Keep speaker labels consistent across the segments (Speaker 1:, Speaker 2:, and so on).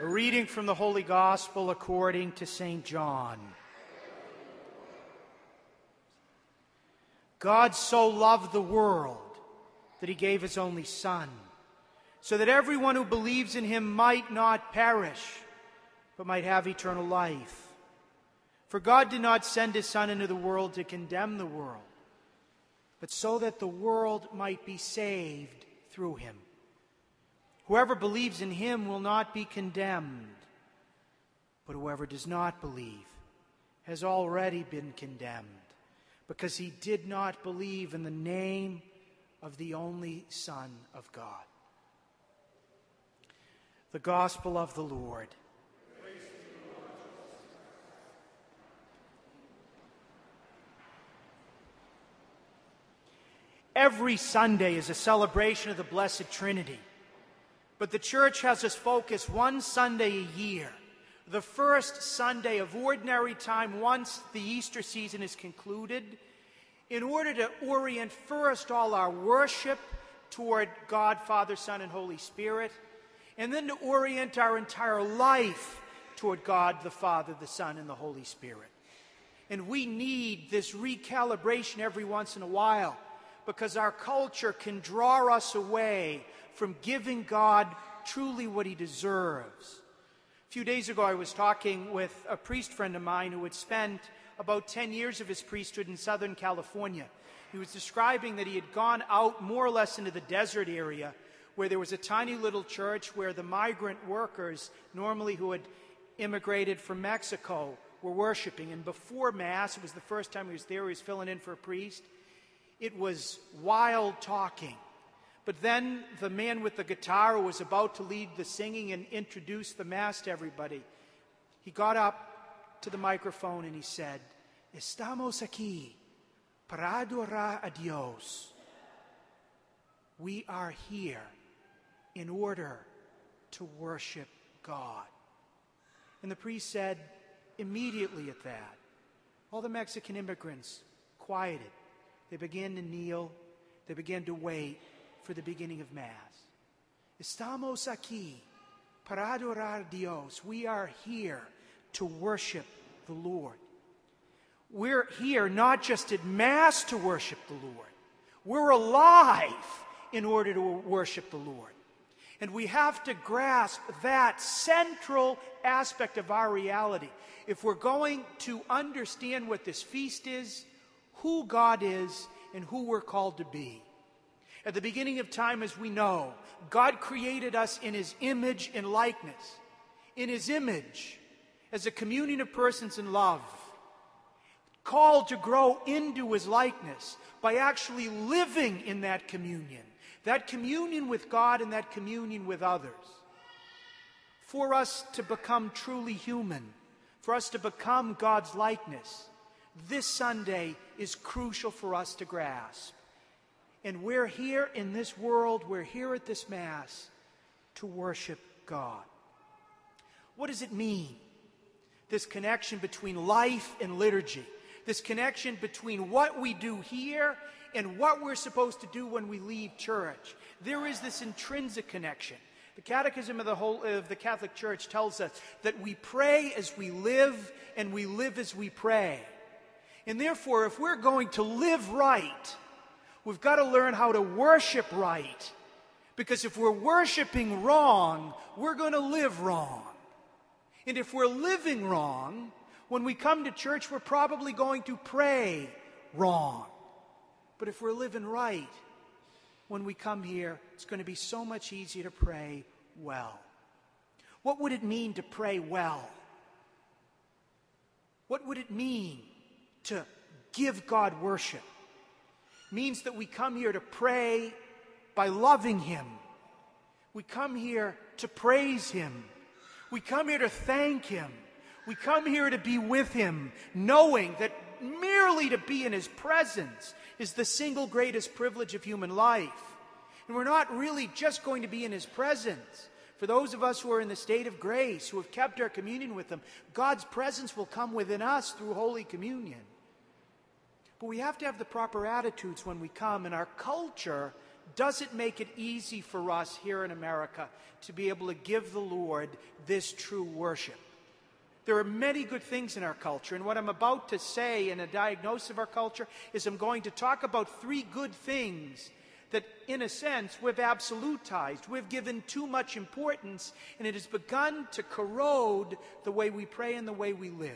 Speaker 1: A reading from the Holy Gospel according to St. John. God so loved the world that he gave his only Son, so that everyone who believes in him might not perish, but might have eternal life. For God did not send his Son into the world to condemn the world, but so that the world might be saved through him. Whoever believes in him will not be condemned, but whoever does not believe has already been condemned, because he did not believe in the name of the only Son of God. The Gospel of the Lord. Every Sunday is a celebration of the Blessed Trinity. But the Church has us focus one Sunday a year, the first Sunday of ordinary time once the Easter season is concluded, in order to orient first all our worship toward God, Father, Son, and Holy Spirit, and then to orient our entire life toward God, the Father, the Son, and the Holy Spirit. And we need this recalibration every once in a while, because our culture can draw us away from giving God truly what he deserves. A few days ago, I was talking with a priest friend of mine who had spent about 10 years of his priesthood in Southern California. He was describing that he had gone out more or less into the desert area, where there was a tiny little church where the migrant workers, normally who had immigrated from Mexico, were worshiping. And before Mass, it was the first time he was there, he was filling in for a priest, it was wild talking. But then the man with the guitar who was about to lead the singing and introduce the Mass to everybody, he got up to the microphone and he said, "Estamos aquí para adorar a Dios." We are here in order to worship God. And the priest said, immediately at that, all the Mexican immigrants quieted. They began to kneel. They began to wait for the beginning of Mass. Estamos aquí para adorar a Dios. We are here to worship the Lord. We're here not just at Mass to worship the Lord. We're alive in order to worship the Lord. And we have to grasp that central aspect of our reality. If we're going to understand what this feast is, who God is, and who we're called to be. At the beginning of time, as we know, God created us in his image and likeness. In his image, as a communion of persons in love, called to grow into his likeness by actually living in that communion with God and that communion with others. For us to become truly human, for us to become God's likeness, this Sunday is crucial for us to grasp. And we're here in this world, we're here at this Mass to worship God. What does it mean? This connection between life and liturgy. This connection between what we do here and what we're supposed to do when we leave church. There is this intrinsic connection. The Catechism of the Catholic Church tells us that we pray as we live and we live as we pray. And therefore, if we're going to live right, we've got to learn how to worship right. Because if we're worshiping wrong, we're going to live wrong. And if we're living wrong, when we come to church, we're probably going to pray wrong. But if we're living right, when we come here, it's going to be so much easier to pray well. What would it mean to pray well? What would it mean to give God worship? It means that we come here to pray by loving him. We come here to praise him. We come here to thank him. We come here to be with him, knowing that merely to be in his presence is the single greatest privilege of human life. And we're not really just going to be in his presence. For those of us who are in the state of grace, who have kept our communion with him, God's presence will come within us through Holy Communion. But we have to have the proper attitudes when we come, and our culture does it make it easy for us here in America to be able to give the Lord this true worship? There are many good things in our culture, and what I'm about to say in a diagnosis of our culture is I'm going to talk about 3 good things that, in a sense, we've absolutized. We've given too much importance, and it has begun to corrode the way we pray and the way we live.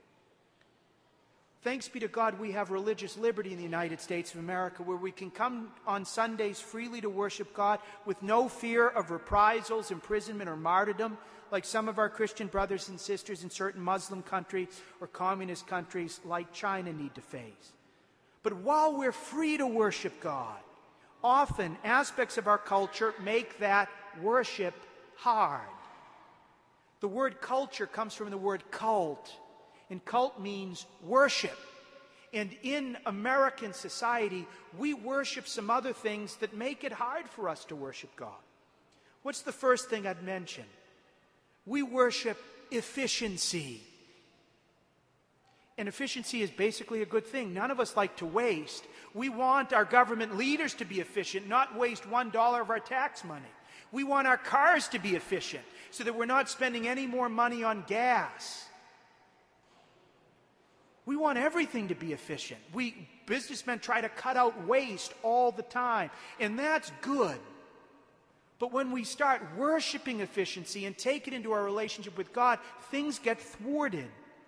Speaker 1: Thanks be to God, we have religious liberty in the United States of America, where we can come on Sundays freely to worship God with no fear of reprisals, imprisonment, or martyrdom, like some of our Christian brothers and sisters in certain Muslim countries or communist countries like China need to face. But while we're free to worship God, often aspects of our culture make that worship hard. The word culture comes from the word cult, and cult means worship. And in American society, we worship some other things that make it hard for us to worship God. What's the first thing I'd mention? We worship efficiency. And efficiency is basically a good thing. None of us like to waste. We want our government leaders to be efficient, not waste $1 of our tax money. We want our cars to be efficient so that we're not spending any more money on gas. We want everything to be efficient. Businessmen try to cut out waste all the time, and that's good. But when we start worshiping efficiency and take it into our relationship with God, things get thwarted.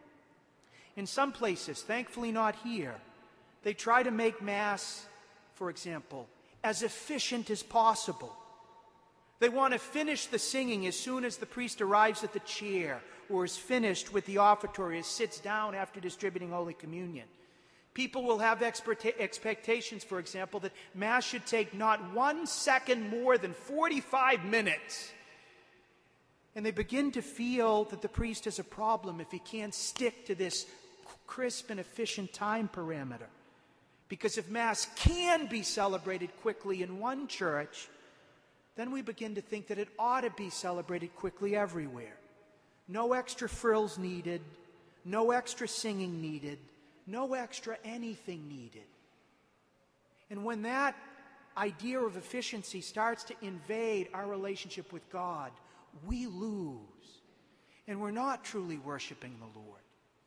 Speaker 1: In some places, thankfully not here, they try to make Mass, for example, as efficient as possible. They want to finish the singing as soon as the priest arrives at the chair or is finished with the offertory, or sits down after distributing Holy Communion. People will have expectations, for example, that Mass should take not 1 second more than 45 minutes. And they begin to feel that the priest has a problem if he can't stick to this crisp and efficient time parameter. Because if Mass can be celebrated quickly in one church, then we begin to think that it ought to be celebrated quickly everywhere. No extra frills needed, no extra singing needed, no extra anything needed. And when that idea of efficiency starts to invade our relationship with God, we lose. And we're not truly worshiping the Lord.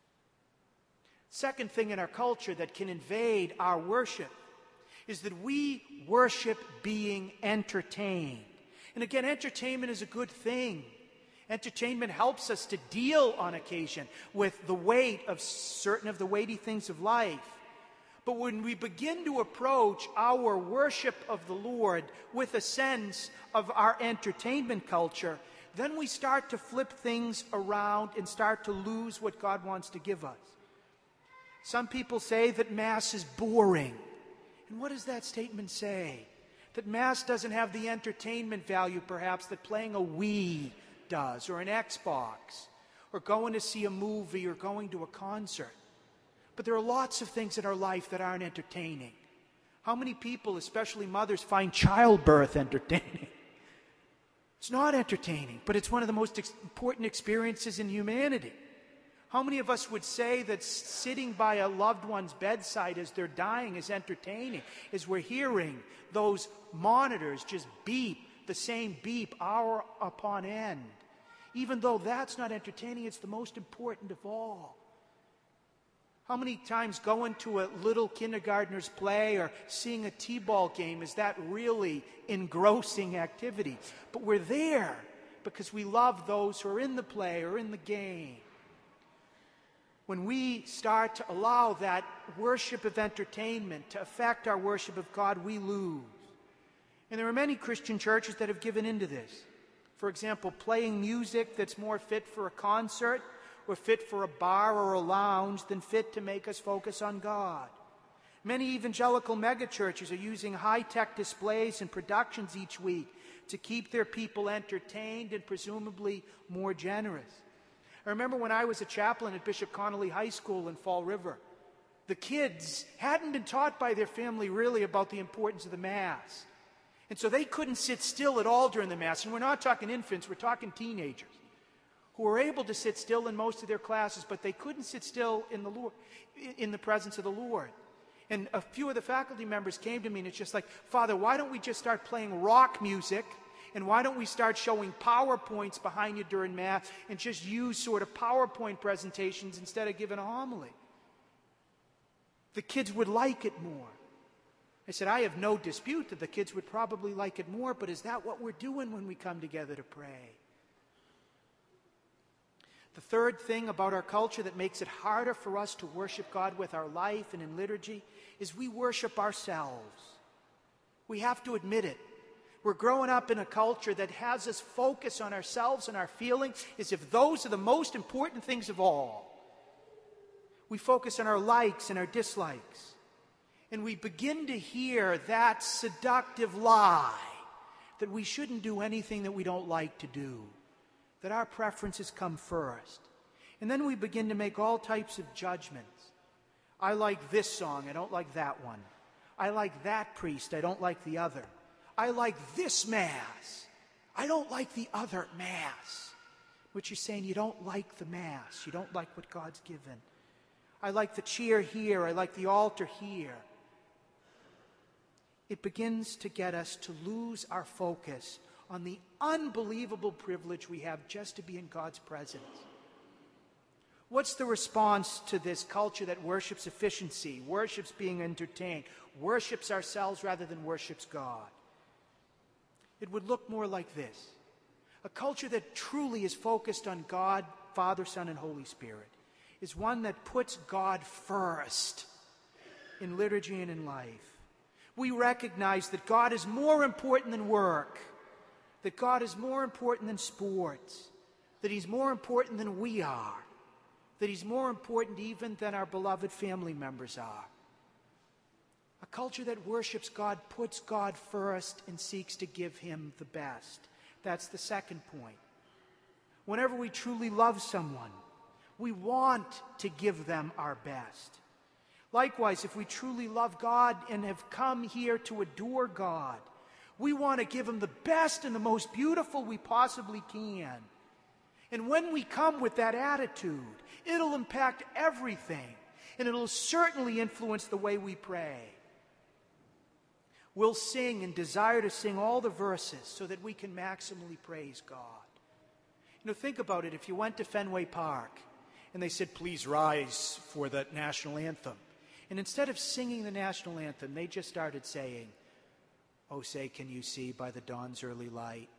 Speaker 1: Second thing in our culture that can invade our worship is that we worship being entertained. And again, entertainment is a good thing. Entertainment helps us to deal on occasion with the weight of certain of the weighty things of life. But when we begin to approach our worship of the Lord with a sense of our entertainment culture, then we start to flip things around and start to lose what God wants to give us. Some people say that Mass is boring. And what does that statement say? That Mass doesn't have the entertainment value, perhaps, that playing a Wii does, or an Xbox, or going to see a movie, or going to a concert. But there are lots of things in our life that aren't entertaining. How many people, especially mothers, find childbirth entertaining? It's not entertaining, but it's one of the most important experiences in humanity. How many of us would say that sitting by a loved one's bedside as they're dying is entertaining, as we're hearing those monitors just beep, the same beep hour upon end? Even though that's not entertaining, it's the most important of all. How many times going to a little kindergartner's play or seeing a t-ball game, is that really engrossing activity? But we're there because we love those who are in the play or in the game. When we start to allow that worship of entertainment to affect our worship of God, we lose. And there are many Christian churches that have given into this. For example, playing music that's more fit for a concert or fit for a bar or a lounge than fit to make us focus on God. Many evangelical megachurches are using high-tech displays and productions each week to keep their people entertained and presumably more generous. I remember when I was a chaplain at Bishop Connolly High School in Fall River, the kids hadn't been taught by their family really about the importance of the Mass. And so they couldn't sit still at all during the Mass. And we're not talking infants, we're talking teenagers who were able to sit still in most of their classes, but they couldn't sit still in the presence of the Lord. And a few of the faculty members came to me and it's just like, Father, why don't we just start playing rock music? And why don't we start showing PowerPoints behind you during Mass and just use sort of PowerPoint presentations instead of giving a homily? The kids would like it more. I said, I have no dispute that the kids would probably like it more, but is that what we're doing when we come together to pray? The third thing about our culture that makes it harder for us to worship God with our life and in liturgy is we worship ourselves. We have to admit it. We're growing up in a culture that has us focus on ourselves and our feelings as if those are the most important things of all. We focus on our likes and our dislikes. And we begin to hear that seductive lie that we shouldn't do anything that we don't like to do, that our preferences come first. And then we begin to make all types of judgments. I like this song, I don't like that one. I like that priest, I don't like the other. I like this Mass, I don't like the other Mass. Which is saying you don't like the Mass, you don't like what God's given. I like the chair here, I like the altar here. It begins to get us to lose our focus on the unbelievable privilege we have just to be in God's presence. What's the response to this culture that worships efficiency, worships being entertained, worships ourselves rather than worships God? It would look more like this. A culture that truly is focused on God, Father, Son, and Holy Spirit is one that puts God first in liturgy and in life. We recognize that God is more important than work, that God is more important than sports, that He's more important than we are, that He's more important even than our beloved family members are. A culture that worships God puts God first and seeks to give Him the best. That's the second point. Whenever we truly love someone, we want to give them our best. Likewise, if we truly love God and have come here to adore God, we want to give Him the best and the most beautiful we possibly can. And when we come with that attitude, it'll impact everything, and it'll certainly influence the way we pray. We'll sing and desire to sing all the verses so that we can maximally praise God. You know, think about it. If you went to Fenway Park and they said, please rise for the national anthem, and instead of singing the national anthem, they just started saying, oh, say, can you see by the dawn's early light?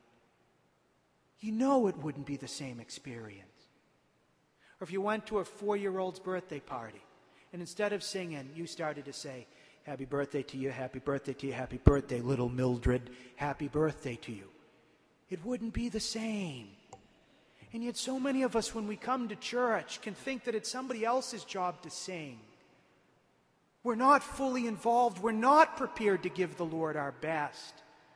Speaker 1: You know it wouldn't be the same experience. Or if you went to a 4-year-old's birthday party, and instead of singing, you started to say, happy birthday to you, happy birthday to you, happy birthday, little Mildred, happy birthday to you. It wouldn't be the same. And yet so many of us, when we come to church, can think that it's somebody else's job to sing. We're not fully involved. We're not prepared to give the Lord our best.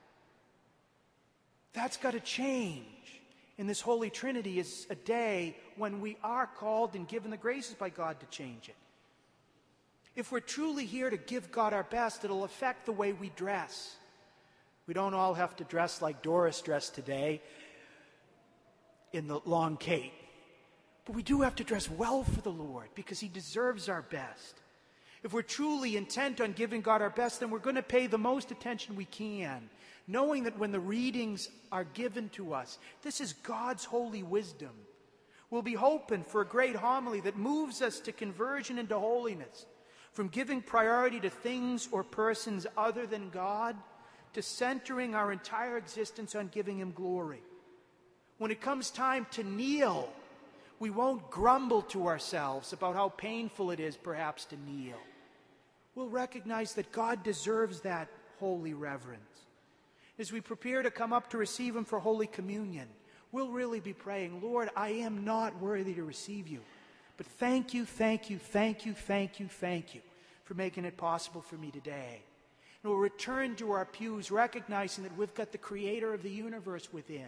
Speaker 1: That's got to change. And this Holy Trinity is a day when we are called and given the graces by God to change it. If we're truly here to give God our best, it'll affect the way we dress. We don't all have to dress like Doris dressed today in the long cape. But we do have to dress well for the Lord because He deserves our best. If we're truly intent on giving God our best, then we're going to pay the most attention we can, knowing that when the readings are given to us, this is God's holy wisdom. We'll be hoping for a great homily that moves us to conversion and to holiness, from giving priority to things or persons other than God, to centering our entire existence on giving Him glory. When it comes time to kneel, we won't grumble to ourselves about how painful it is perhaps to kneel. We'll recognize that God deserves that holy reverence. As we prepare to come up to receive Him for Holy Communion, we'll really be praying, Lord, I am not worthy to receive You, but thank You, thank You, thank You, thank You, thank You for making it possible for me today. And we'll return to our pews recognizing that we've got the Creator of the universe within.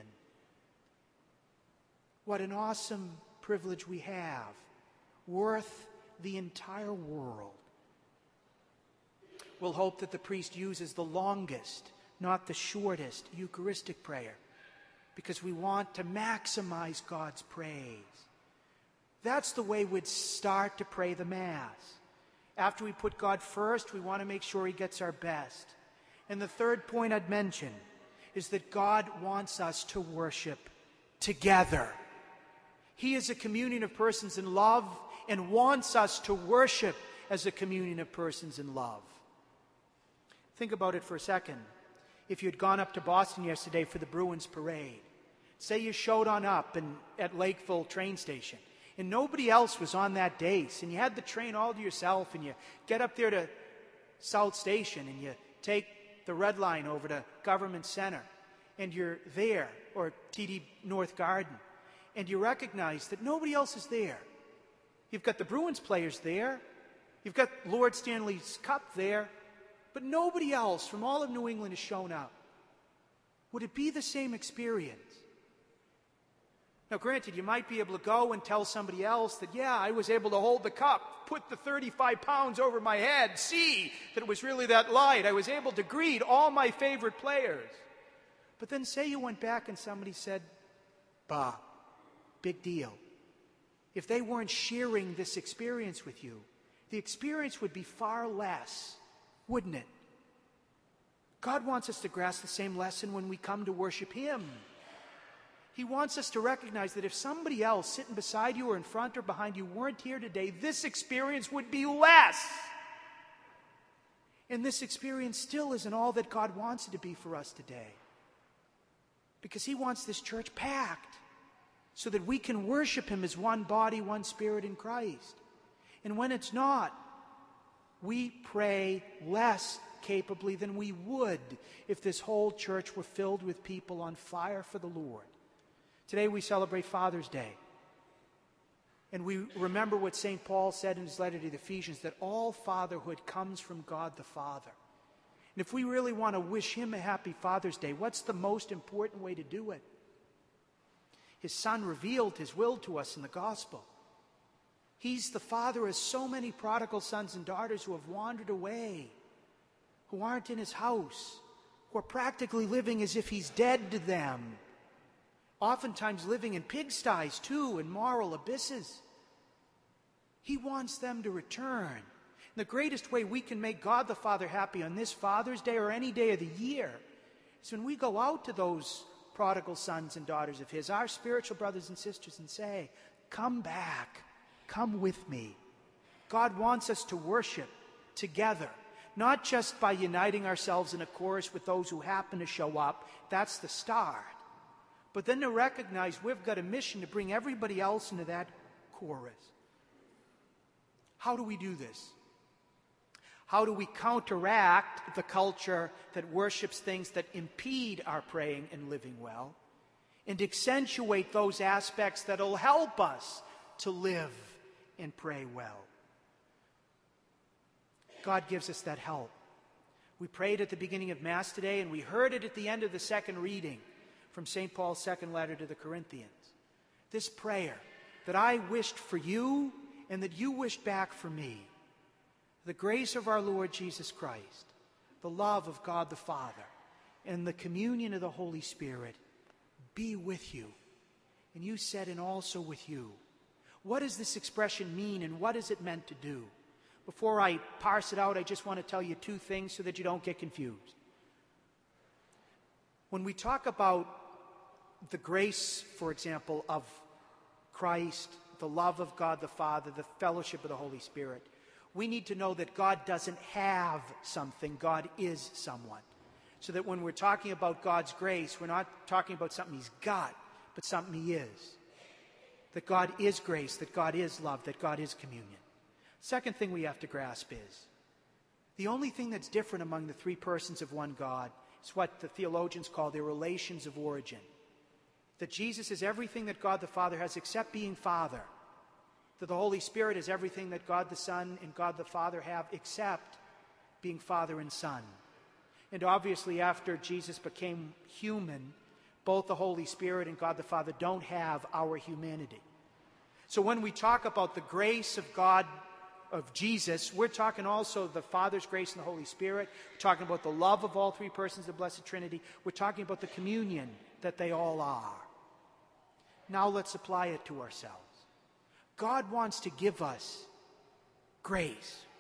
Speaker 1: What an awesome privilege we have, worth the entire world. We'll hope that the priest uses the longest, not the shortest, Eucharistic prayer, because we want to maximize God's praise. That's the way we'd start to pray the Mass. After we put God first, we want to make sure he gets our best. And the third point I'd mention is that God wants us to worship together. He is a communion of persons in love and wants us to worship as a communion of persons in love. Think about it for a second. If you had gone up to Boston yesterday for the Bruins parade, say you showed on up at Lakeville train station, and nobody else was on that dais, and you had the train all to yourself, and you get up there to South Station, and you take the Red Line over to Government Center, and you're there, or TD North Garden, and you recognize that nobody else is there. You've got the Bruins players there, you've got Lord Stanley's Cup there, but nobody else from all of New England has shown up. Would it be the same experience? Now, granted, you might be able to go and tell somebody else that, yeah, I was able to hold the cup, put the 35 pounds over my head, see that it was really that light. I was able to greet all my favorite players. But then say you went back and somebody said, bah, big deal. If they weren't sharing this experience with you, the experience would be far less, wouldn't it? God wants us to grasp the same lesson when we come to worship him. He wants us to recognize that if somebody else sitting beside you or in front or behind you weren't here today, this experience would be less. And this experience still isn't all that God wants it to be for us today. Because he wants this church packed so that we can worship him as one body, one spirit in Christ. And when it's not, we pray less capably than we would if this whole church were filled with people on fire for the Lord. Today we celebrate Father's Day. And we remember what St. Paul said in his letter to the Ephesians, that all fatherhood comes from God the Father. And if we really want to wish him a happy Father's Day, what's the most important way to do it? His Son revealed his will to us in the gospel. He's the father of so many prodigal sons and daughters who have wandered away, who aren't in his house, who are practically living as if he's dead to them. Oftentimes living in pigsties too, in moral abysses. He wants them to return. And the greatest way we can make God the Father happy on this Father's Day or any day of the year is when we go out to those prodigal sons and daughters of his, our spiritual brothers and sisters, and say, come back, come with me. God wants us to worship together, not just by uniting ourselves in a chorus with those who happen to show up. That's the start. But then to recognize we've got a mission to bring everybody else into that chorus. How do we do this? How do we counteract the culture that worships things that impede our praying and living well, and accentuate those aspects that will help us to live and pray well? God gives us that help. We prayed at the beginning of Mass today, and we heard it at the end of the second reading from St. Paul's second letter to the Corinthians. This prayer that I wished for you and that you wished back for me. The grace of our Lord Jesus Christ, the love of God the Father, and the communion of the Holy Spirit be with you. And you said, and also with you. What does this expression mean, and what is it meant to do? Before I parse it out, I just want to tell you two things so that you don't get confused. When we talk about the grace, for example, of Christ, the love of God the Father, the fellowship of the Holy Spirit, we need to know that God doesn't have something, God is someone. So that when we're talking about God's grace, we're not talking about something he's got, but something he is. That God is grace, that God is love, that God is communion. Second thing we have to grasp is, the only thing that's different among the three persons of one God is what the theologians call their relations of origin. That Jesus is everything that God the Father has except being Father. That the Holy Spirit is everything that God the Son and God the Father have except being Father and Son. And obviously after Jesus became human, both the Holy Spirit and God the Father don't have our humanity. So when we talk about the grace of God, of Jesus, we're talking also the Father's grace and the Holy Spirit. We're talking about the love of all three persons of the Blessed Trinity. We're talking about the communion that they all are. Now let's apply it to ourselves. God wants to give us grace.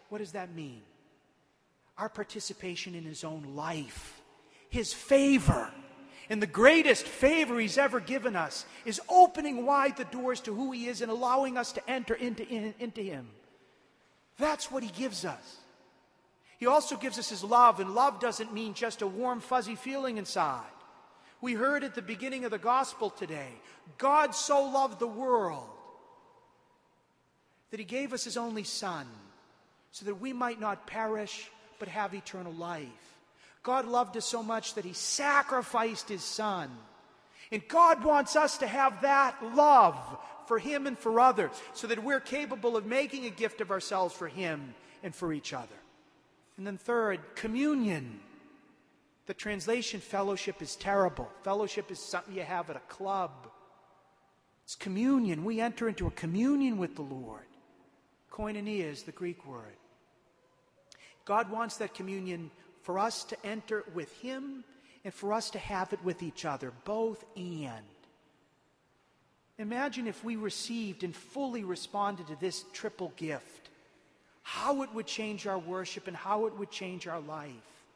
Speaker 1: What does that mean? Our participation in his own life, his favor. And the greatest favor he's ever given us is opening wide the doors to who he is and allowing us to enter into him. That's what he gives us. He also gives us his love, and love doesn't mean just a warm, fuzzy feeling inside. We heard at the beginning of the gospel today, God so loved the world that he gave us his only Son so that we might not perish but have eternal life. God loved us so much that he sacrificed his Son. And God wants us to have that love for him and for others so that we're capable of making a gift of ourselves for him and for each other. And then third, communion. The translation fellowship is terrible. Fellowship is something you have at a club. It's communion. We enter into a communion with the Lord. Koinonia is the Greek word. God wants that communion for us to enter with him and for us to have it with each other, both and. Imagine if we received and fully responded to this triple gift, how it would change our worship and how it would change our life.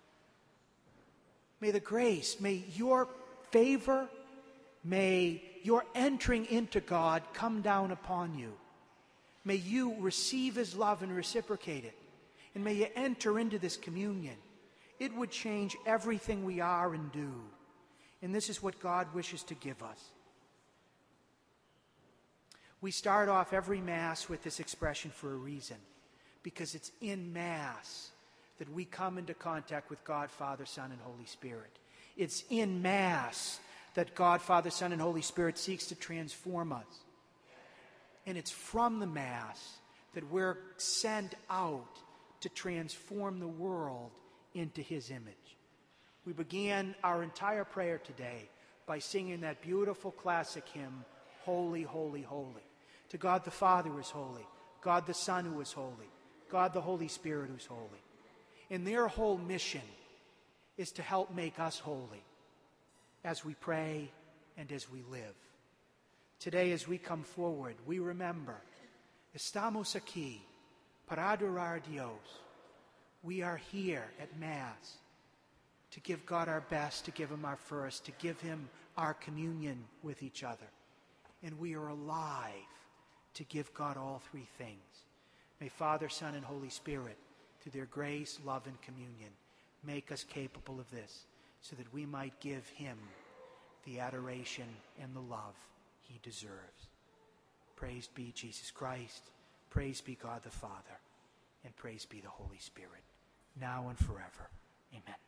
Speaker 1: May the grace, may your favor, may your entering into God come down upon you. May you receive his love and reciprocate it. And may you enter into this communion. It would change everything we are and do. And this is what God wishes to give us. We start off every Mass with this expression for a reason. Because it's in Mass that we come into contact with God, Father, Son, and Holy Spirit. It's in Mass that God, Father, Son, and Holy Spirit seeks to transform us. And it's from the Mass that we're sent out to transform the world into his image. We began our entire prayer today by singing that beautiful classic hymn, Holy, Holy, Holy. To God the Father who is holy, God the Son who is holy, God the Holy Spirit who's holy. And their whole mission is to help make us holy as we pray and as we live. Today, as we come forward, we remember, estamos aquí para adorar a Dios. We are here at Mass to give God our best, to give him our first, to give him our communion with each other. And we are alive to give God all three things. May Father, Son, and Holy Spirit, through their grace, love, and communion, make us capable of this so that we might give him the adoration and the love he deserves. Praised be Jesus Christ, praised be God the Father, and praised be the Holy Spirit, now and forever. Amen.